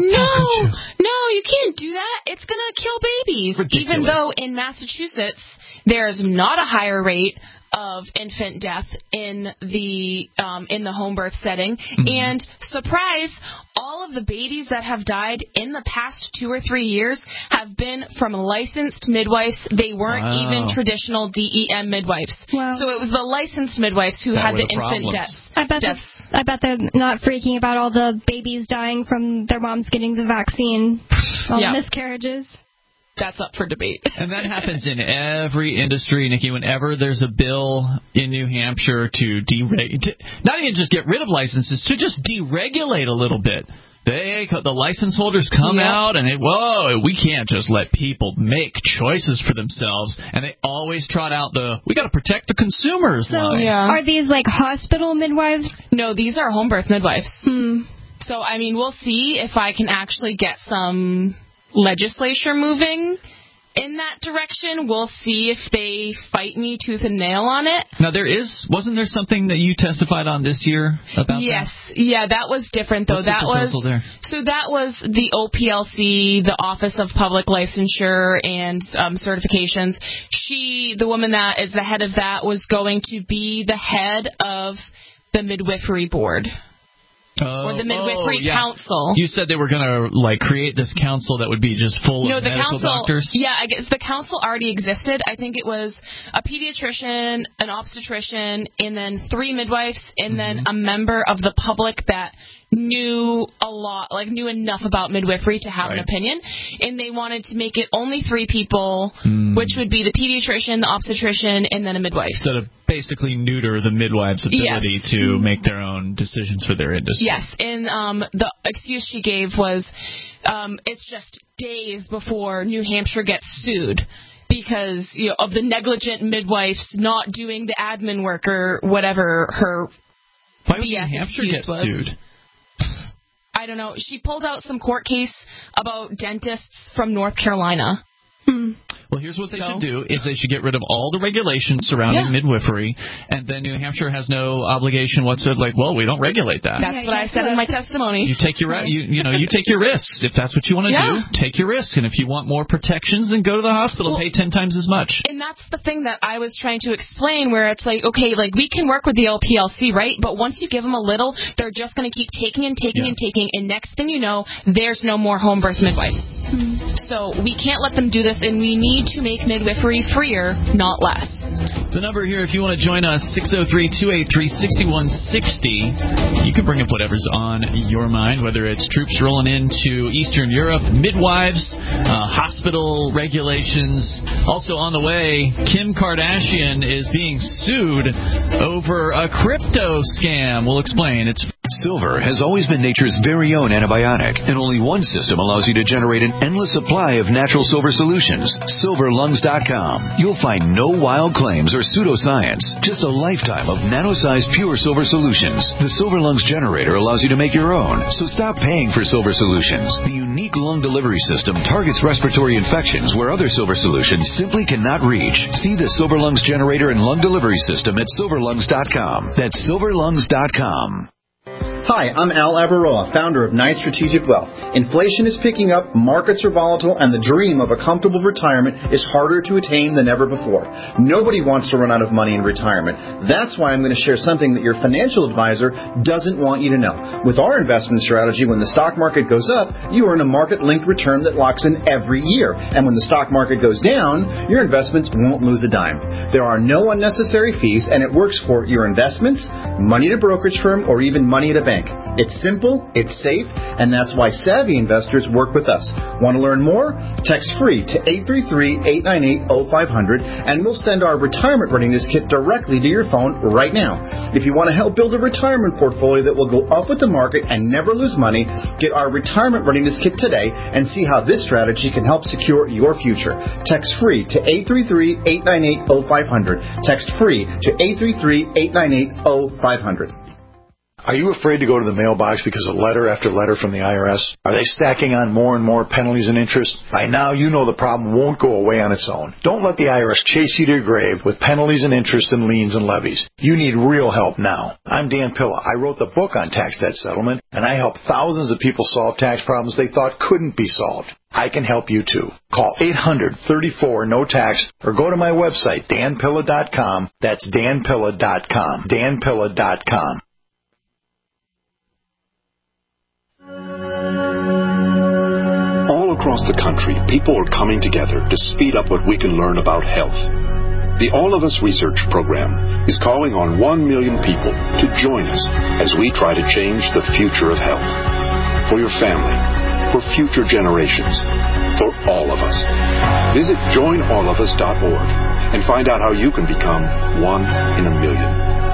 no, you can't do that. It's going to kill babies. Ridiculous. Even though in Massachusetts, there's not a higher rate of infant death in the um, in the home birth setting. Mm-hmm. And surprise, all of the babies that have died in the past two or three years have been from licensed midwives. They weren't Wow. even traditional D E M midwives. Wow. So it was the licensed midwives who That had were the, the infant problems. deaths. I bet deaths. that's- I bet they're not freaking about all the babies dying from their moms getting the vaccine, all Yeah. the miscarriages. That's up for debate. And that happens in every industry, Nikki. Whenever there's a bill in New Hampshire to deregulate, not even just get rid of licenses, to just deregulate a little bit. They, the license holders come Yep. out and they, whoa, we can't just let people make choices for themselves. And they always trot out the, we got to protect the consumers So line. Yeah. are these like hospital midwives? No, these are home birth midwives. Hmm. So, I mean, we'll see if I can actually get some legislature moving in that direction. We'll see if they fight me tooth and nail on it. Now, there is, wasn't there something that you testified on this year about Yes, yeah, that was different though. What's the that proposal was there? So that was the O P L C, the Office of Public Licensure and um, Certifications. She, the woman that is the head of that, was going to be the head of the midwifery board. Oh, or the midwifery oh, yeah. council. You said they were going to like create this council that would be just full No, of the medical council. doctors. Yeah, I guess the council already existed. I think it was a pediatrician, an obstetrician, and then three midwives, and then a member of the public that knew a lot, like knew enough about midwifery to have an Right. opinion. And they wanted to make it only three people, Hmm. which would be the pediatrician, the obstetrician, and then a midwife. So to basically neuter the midwives' ability Yes. to make their own decisions for their industry. Yes, and um, the excuse she gave was um, it's just days before New Hampshire gets sued because you know of the negligent midwives not doing the admin work or whatever her Why would B S New Hampshire excuse get was. sued? I don't know. She pulled out some court case about dentists from North Carolina. Well, here's what they So- should do: is they should get rid of all the regulations surrounding Yeah. midwifery, and then New Hampshire has no obligation whatsoever. Like, well, we don't regulate that. That's what I said in my testimony. You take your you you know you take your risks if that's what you want to Yeah. do. Take your risks, and if you want more protections, then go to the hospital, Well- pay ten times as much. And that's the thing that I was trying to explain, where it's like, okay, like we can work with the L P L C, right? But once you give them a little, they're just going to keep taking and taking Yeah. and taking, and next thing you know, there's no more home birth midwives. So we can't let them do this, and we need to make midwifery freer, not less. The number here, if you want to join us, six oh three, two eight three, six one six oh. You can bring up whatever's on your mind, whether it's troops rolling into Eastern Europe, midwives, uh, hospital regulations. Also on the way, Kim Kardashian is being sued over a crypto scam. We'll explain. It's Silver has always been nature's very own antibiotic, and only one system allows you to generate an endless supply of natural silver solutions. silver lungs dot com. You'll find no wild claims or pseudoscience, just a lifetime of nano-sized pure silver solutions. The Silver Lungs generator allows you to make your own, so stop paying for silver solutions. The unique lung delivery system targets respiratory infections where other silver solutions simply cannot reach. See the Silver Lungs generator and lung delivery system at silver lungs dot com. That's silver lungs dot com. Hi, I'm Al Abaroa, founder of Knight Strategic Wealth. Inflation is picking up, markets are volatile, and the dream of a comfortable retirement is harder to attain than ever before. Nobody wants to run out of money in retirement. That's why I'm going to share something that your financial advisor doesn't want you to know. With our investment strategy, when the stock market goes up, you earn a market-linked return that locks in every year. And when the stock market goes down, your investments won't lose a dime. There are no unnecessary fees, and it works for your investments, money at a brokerage firm, or even money at a bank. It's simple, it's safe, and that's why savvy investors work with us. Want to learn more? Text free to eight three three, eight nine eight, oh five hundred, and we'll send our retirement readiness kit directly to your phone right now. If you want to help build a retirement portfolio that will go up with the market and never lose money, get our retirement readiness kit today and see how this strategy can help secure your future. Text free to eight three three, eight nine eight, oh five hundred. Text free to eight three three, eight nine eight, oh five hundred. Are you afraid to go to the mailbox because of letter after letter from the I R S? Are they stacking on more and more penalties and interest? By now, you know the problem won't go away on its own. Don't let the I R S chase you to your grave with penalties and interest and liens and levies. You need real help now. I'm Dan Pilla. I wrote the book on tax debt settlement, and I help thousands of people solve tax problems they thought couldn't be solved. I can help you too. Call eight hundred, thirty-four, no tax or go to my website, dan pilla dot com. That's dan pilla dot com. dan pilla dot com. All across the country, people are coming together to speed up what we can learn about health. The All of Us Research Program is calling on one million people to join us as we try to change the future of health. For your family, for future generations, for all of us. Visit join all of us dot org and find out how you can become one in a million.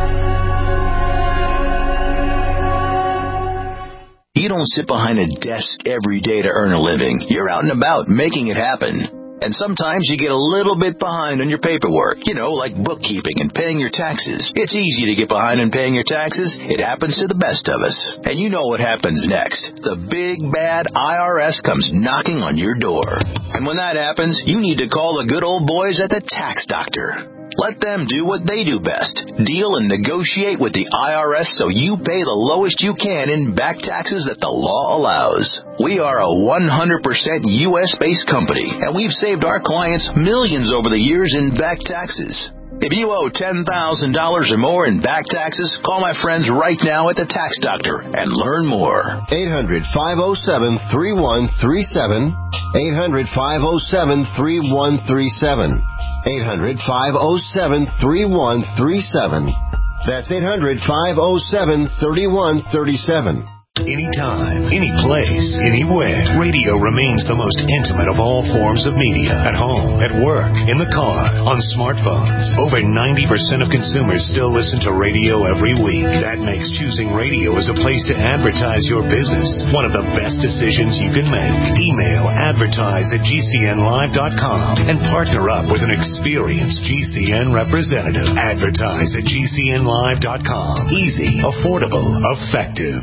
You don't sit behind a desk every day to earn a living. You're out and about making it happen. And sometimes you get a little bit behind on your paperwork, you know, like bookkeeping and paying your taxes. It's easy to get behind on paying your taxes. It happens to the best of us. And you know what happens next. The big, bad I R S comes knocking on your door. And when that happens, you need to call the good old boys at the Tax Doctor. Let them do what they do best. Deal and negotiate with the I R S so you pay the lowest you can in back taxes that the law allows. We are a one hundred percent U S-based company, and we've saved our clients millions over the years in back taxes. If you owe ten thousand dollars or more in back taxes, call my friends right now at the Tax Doctor and learn more. eight hundred, five oh seven, three one three seven. eight hundred, five oh seven, three one three seven. eight hundred, five oh seven, three one three seven. That's eight hundred, five oh seven, three one three seven. Anytime, any place, anywhere, radio remains the most intimate of all forms of media. At home, at work, in the car, on smartphones. Over ninety percent of consumers still listen to radio every week. That makes choosing radio as a place to advertise your business one of the best decisions you can make. Email advertise at g c n live dot com and partner up with an experienced G C N representative. Advertise at g c n live dot com. Easy, affordable, effective.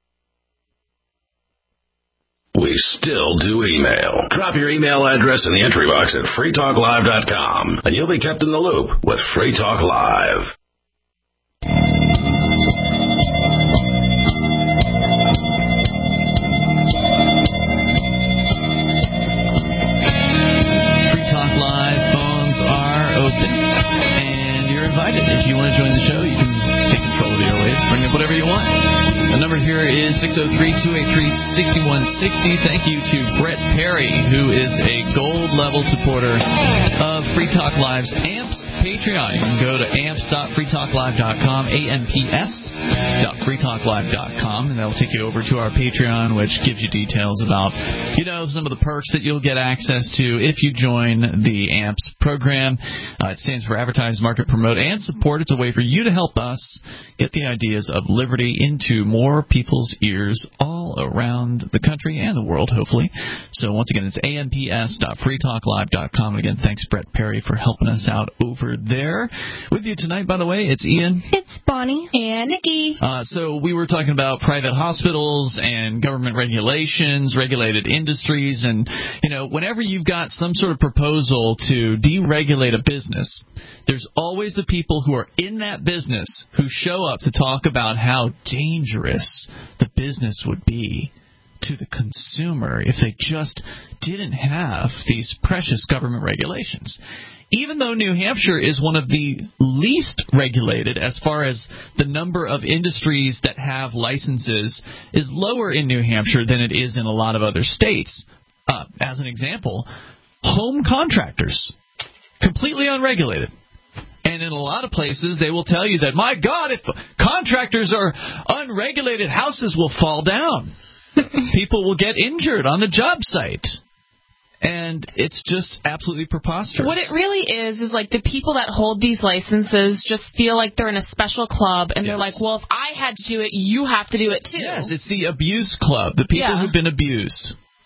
We still do email. Drop your email address in the entry box at free talk live dot com, and you'll be kept in the loop with Free Talk Live. Free Talk Live phones are open, and you're invited. If you want to join the show, you can take control of the airwaves, bring up whatever you want. The number here is six oh three, two eight three, six one six oh. Thank you to Brett Perry, who is a gold-level supporter of Free Talk Live's A M P S Patreon. You can go to amps dot free talk live dot com, A M P S dot free talk live dot com, and that'll take you over to our Patreon, which gives you details about, you know, some of the perks that you'll get access to if you join the A M P S program. Uh, it stands for Advertise, Market, Promote, and Support. It's a way for you to help us get the ideas of liberty into more people's ears all around the country and the world, hopefully. So once again, it's A M P S dot free talk live dot com. And again, thanks, Brett Perry, for helping us out over there. With you tonight, by the way, it's Ian. It's Bonnie. And Nikki. Uh, so we were talking about private hospitals and government regulations, regulated industries, and, you know, whenever you've got some sort of proposal to deregulate a business, there's always the people who are in that business who show up to talk about how dangerous the business would be to the consumer if they just didn't have these precious government regulations. Even though New Hampshire is one of the least regulated as far as the number of industries that have licenses is lower in New Hampshire than it is in a lot of other states. Uh, as an example, home contractors, completely unregulated. And in a lot of places, they will tell you that, my God, if contractors are unregulated, houses will fall down. People will get injured on the job site. And it's just absolutely preposterous. What it really is, is like the people that hold these licenses just feel like they're in a special club, and yes. They're like, well, if I had to do it, you have to do it too. Yes, it's the abuse club, the people yeah. who've been abused.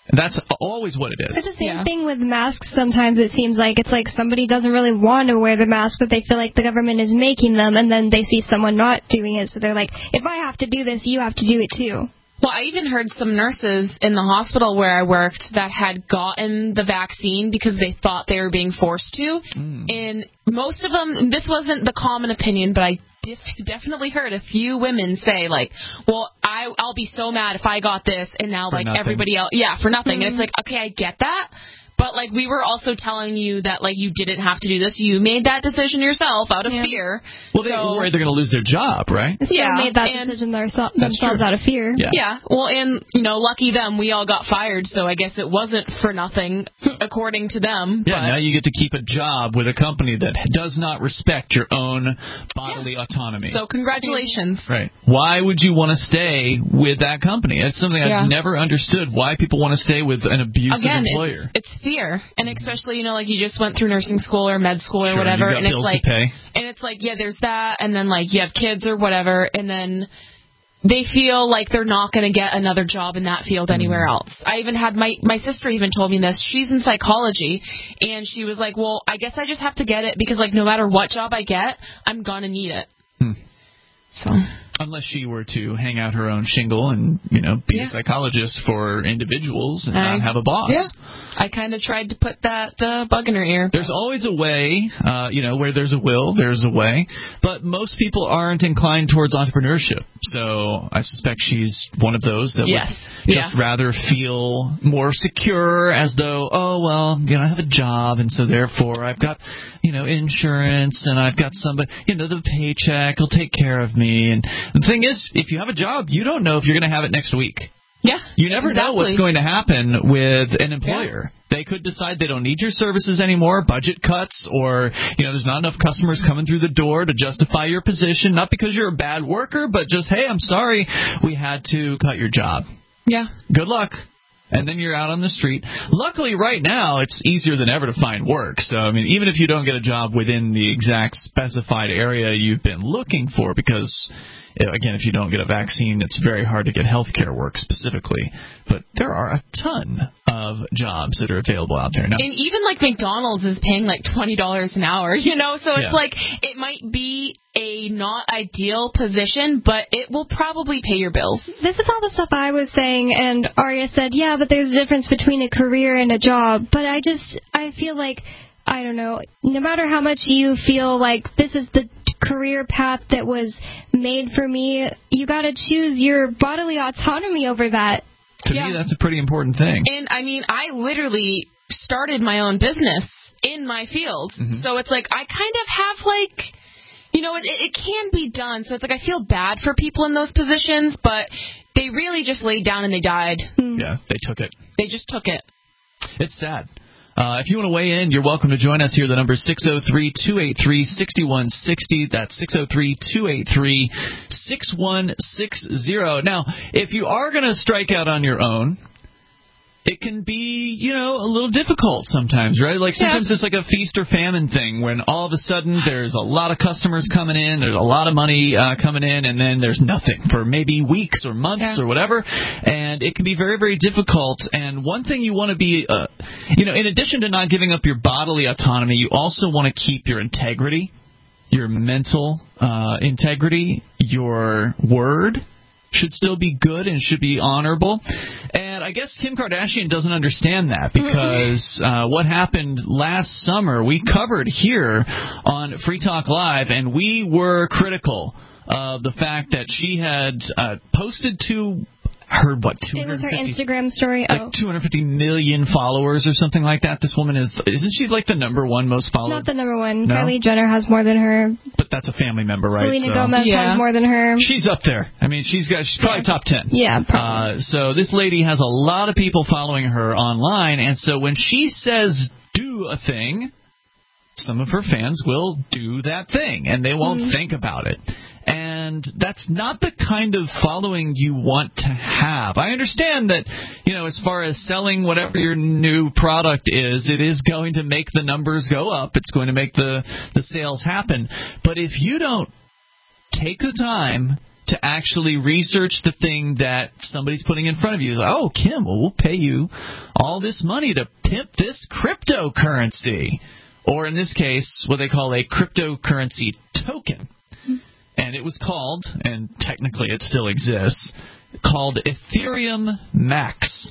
That's always what it is. It's the same yeah. thing with masks. Sometimes it seems like it's like somebody doesn't really want to wear the mask, but they feel like the government is making them, and then they see someone not doing it, so they're like, if I have to do this, you have to do it too. Well, I even heard some nurses in the hospital where I worked that had gotten the vaccine because they thought they were being forced to. Mm. And most of them, this wasn't the common opinion, but I def- definitely heard a few women say, like, well, I, I'll be so mad if I got this and now, for like, nothing. everybody else. Yeah, for nothing. Mm-hmm. And it's like, okay, I get that. But, like, we were also telling you that, like, you didn't have to do this. You made that decision yourself out of yeah. fear. Well, they so, were worried they're going to lose their job, right? They yeah. made that and decision themselves, themselves out of fear. Yeah. yeah. Well, and, you know, lucky them, we all got fired, so I guess it wasn't for nothing, according to them. Yeah, but. now you get to keep a job with a company that does not respect your own bodily yeah. autonomy. So, congratulations. Right. Why would you want to stay with that company? It's something yeah. I've never understood, why people want to stay with an abusive Again, employer. It's, it's fear. And especially, you know, like you just went through nursing school or med school or sure, whatever, and it's like, to pay. and it's like, yeah, there's that, and then like you have kids or whatever, and then they feel like they're not going to get another job in that field anywhere mm. else. I even had my my sister even told me this. She's in psychology, and she was like, well, I guess I just have to get it because like no matter what job I get, I'm gonna need it. Hmm. So. Unless she were to hang out her own shingle and, you know, be yeah. a psychologist for individuals and I, not have a boss. Yeah. I kind of tried to put that uh, bug in her ear. There's always a way, uh, you know, where there's a will, there's a way. But most people aren't inclined towards entrepreneurship. So I suspect she's one of those that yes. would yeah. just rather feel more secure, as though, oh, well, you know, I have a job, and so therefore I've got, you know, insurance, and I've got somebody, you know, the paycheck will take care of me. And the thing is, if you have a job, you don't know if you're going to have it next week. Yeah. You never exactly. know what's going to happen with an employer. Yeah. They could decide they don't need your services anymore, budget cuts, or, you know, there's not enough customers coming through the door to justify your position, not because you're a bad worker, but just, hey, I'm sorry, we had to cut your job. Yeah. Good luck. And then you're out on the street. Luckily, right now, it's easier than ever to find work. So, I mean, even if you don't get a job within the exact specified area you've been looking for, because, again, if you don't get a vaccine, it's very hard to get health care work specifically. But there are a ton of jobs that are available out there now. And even, like, McDonald's is paying, like, twenty dollars an hour, you know? So it's yeah. like, it might be a not ideal position, but it will probably pay your bills. This is all the stuff I was saying, and Arya said, yeah, but there's a difference between a career and a job. But I just, I feel like, I don't know, no matter how much you feel like this is the career path that was made for me, you got to choose your bodily autonomy over that. To yeah. me, that's a pretty important thing. And, I mean, I literally started my own business in my field. Mm-hmm. So it's like, I kind of have, like, you know, it, it can be done. So it's like, I feel bad for people in those positions, but they really just laid down and they died. Yeah, they took it. They just took it. It's sad. Uh, if you want to weigh in, you're welcome to join us here. The number is six oh three, two eight three, six one six oh. That's six oh three, two eight three, six one six oh. Now, if you are going to strike out on your own, it can be, you know, a little difficult sometimes, right? Like sometimes yeah. it's like a feast or famine thing when all of a sudden there's a lot of customers coming in, there's a lot of money uh, coming in, and then there's nothing for maybe weeks or months yeah. or whatever. And it can be very, very difficult. And one thing you want to be, uh, you know, in addition to not giving up your bodily autonomy, you also want to keep your integrity, your mental uh, integrity, your word should still be good and should be honorable. And I guess Kim Kardashian doesn't understand that because uh, what happened last summer, we covered here on Free Talk Live, and we were critical of the fact that she had uh, posted to her, what, two hundred fifty... It was her Instagram story. Like oh. two hundred fifty million followers or something like that. This woman is, isn't she like the number one most followed? Not the number one. No? Kylie Jenner has more than her. But that's a family member, right? Selena so. Gomez yeah. has more than her. She's up there. I mean, she's got, she's probably yeah. top ten. Yeah, probably. Uh, so this lady has a lot of people following her online, and so when she says do a thing, some of her fans will do that thing, and they won't mm-hmm. think about it. And that's not the kind of following you want to have. I understand that, you know, as far as selling whatever your new product is, it is going to make the numbers go up. It's going to make the, the sales happen. But if you don't take the time to actually research the thing that somebody's putting in front of you. Like, oh, Kim, well, we'll pay you all this money to pimp this cryptocurrency. Or in this case, what they call a cryptocurrency token. And it was called, and technically it still exists, called Ethereum Max.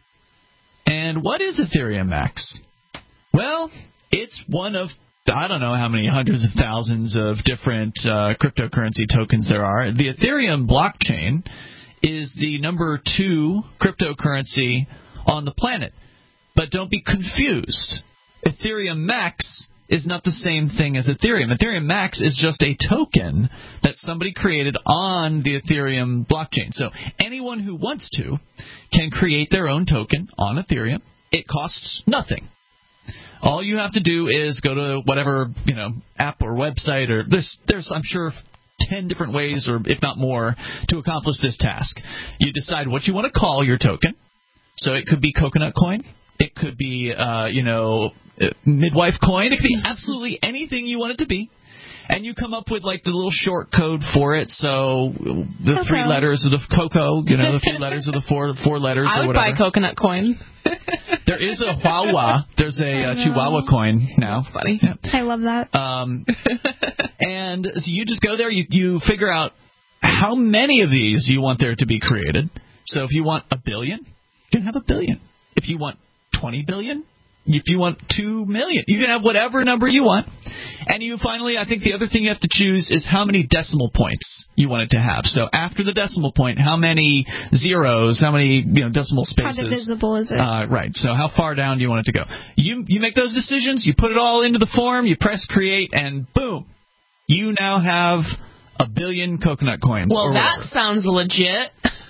And what is Ethereum Max? Well, it's one of, I don't know how many hundreds of thousands of different uh, cryptocurrency tokens there are. The Ethereum blockchain is the number two cryptocurrency on the planet. But don't be confused. Ethereum Max is not the same thing as Ethereum. Ethereum Max is just a token that somebody created on the Ethereum blockchain. So anyone who wants to can create their own token on Ethereum. It costs nothing. All you have to do is go to whatever, you know, app or website, or there's, there's I'm sure, ten different ways, or if not more, to accomplish this task. You decide what you want to call your token. So it could be Coconut Coin. It could be, uh, you know, Midwife Coin. It could be absolutely anything you want it to be. And you come up with, like, the little short code for it. So the Coco. three letters of the Coco, you know, the three letters of the four four letters I or would whatever. buy Coconut Coin. There is a Wawa. There's a uh, Chihuahua coin now. That's funny. Yeah. I love that. Um, and so you just go there. You, you figure out how many of these you want there to be created. So if you want a billion, you can have a billion. If you want twenty billion, if you want two million, you can have whatever number you want. And you finally, I think the other thing you have to choose is how many decimal points you want it to have. So after the decimal point, how many zeros, how many you know decimal spaces? How divisible is it? Uh, right. So how far down do you want it to go? You you make those decisions. You put it all into the form. You press create, and boom, you now have a billion coconut coins. Well, or that whatever. sounds legit.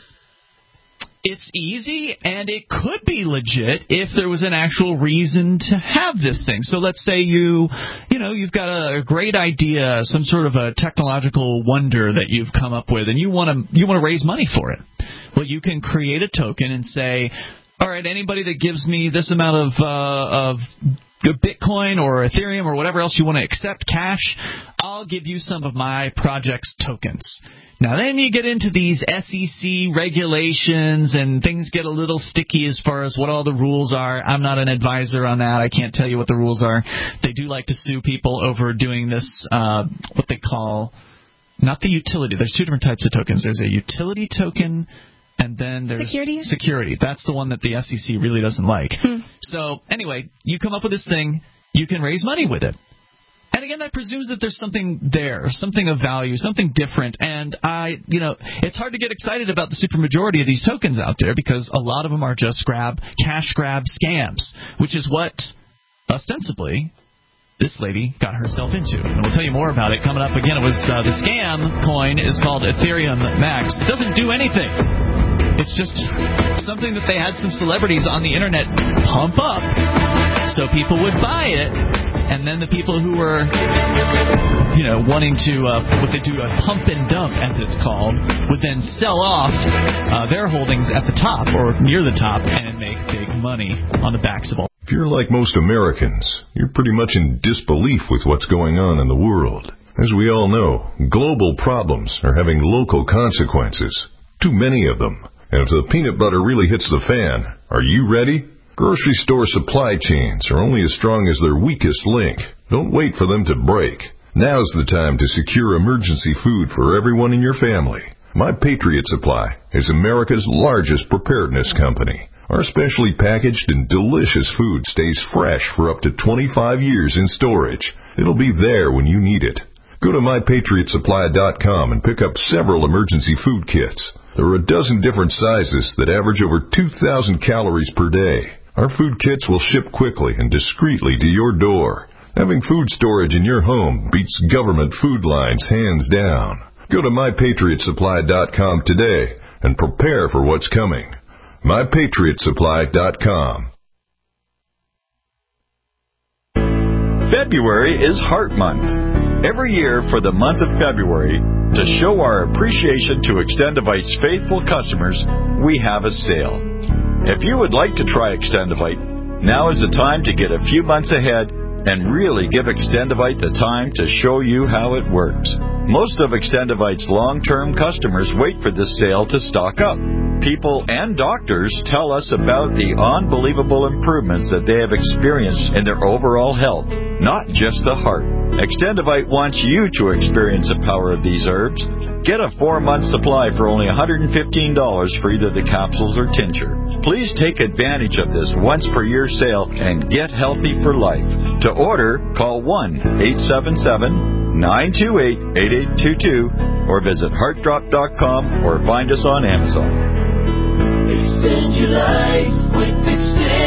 It's easy, and it could be legit if there was an actual reason to have this thing. So let's say you, you know, you've got a, a great idea, some sort of a technological wonder that you've come up with, and you want to you want to raise money for it. Well, you can create a token and say, all right, anybody that gives me this amount of uh, of Bitcoin or Ethereum or whatever else you want to accept cash, I'll give you some of my project's tokens. Now, then you get into these S E C regulations, and things get a little sticky as far as what all the rules are. I'm not an advisor on that. I can't tell you what the rules are. They do like to sue people over doing this, uh, what they call, not the utility. There's two different types of tokens. There's a utility token, and then there's security. Security. That's the one that the S E C really doesn't like. Hmm. So, anyway, you come up with this thing. You can raise money with it. And again, that presumes that there's something there, something of value, something different. And I, you know, it's hard to get excited about the supermajority of these tokens out there because a lot of them are just grab, cash grab scams, which is what, ostensibly, this lady got herself into. And we'll tell you more about it coming up. Again, it was uh, the scam coin is called Ethereum Max. It doesn't do anything. It's just something that they had some celebrities on the internet pump up so people would buy it. And then the people who were, you know, wanting to, uh, what they do, a pump and dump, as it's called, would then sell off uh, their holdings at the top or near the top and make big money on the backs of all. If you're like most Americans, you're pretty much in disbelief with what's going on in the world. As we all know, global problems are having local consequences. Too many of them. And if the peanut butter really hits the fan, are you ready? Grocery store supply chains are only as strong as their weakest link. Don't wait for them to break. Now's the time to secure emergency food for everyone in your family. My Patriot Supply is America's largest preparedness company. Our specially packaged and delicious food stays fresh for up to twenty-five years in storage. It'll be there when you need it. Go to my patriot supply dot com and pick up several emergency food kits. There are a dozen different sizes that average over two thousand calories per day. Our food kits will ship quickly and discreetly to your door. Having food storage in your home beats government food lines hands down. Go to my patriot supply dot com today and prepare for what's coming. my patriot supply dot com. February is Heart Month. Every year for the month of February, to show our appreciation to Extendivite's faithful customers, we have a sale. If you would like to try Extendivite, now is the time to get a few months ahead and really give Extendivite the time to show you how it works. Most of Extendivite's long-term customers wait for this sale to stock up. People and doctors tell us about the unbelievable improvements that they have experienced in their overall health, not just the heart. Extendivite wants you to experience the power of these herbs. Get a four-month supply for only one hundred fifteen dollars for either the capsules or tincture. Please take advantage of this once-per-year sale and get healthy for life. To order, call one eight seven seven, nine two eight, eight eight two two or visit heart drop dot com or find us on Amazon. Extend your life with Extend.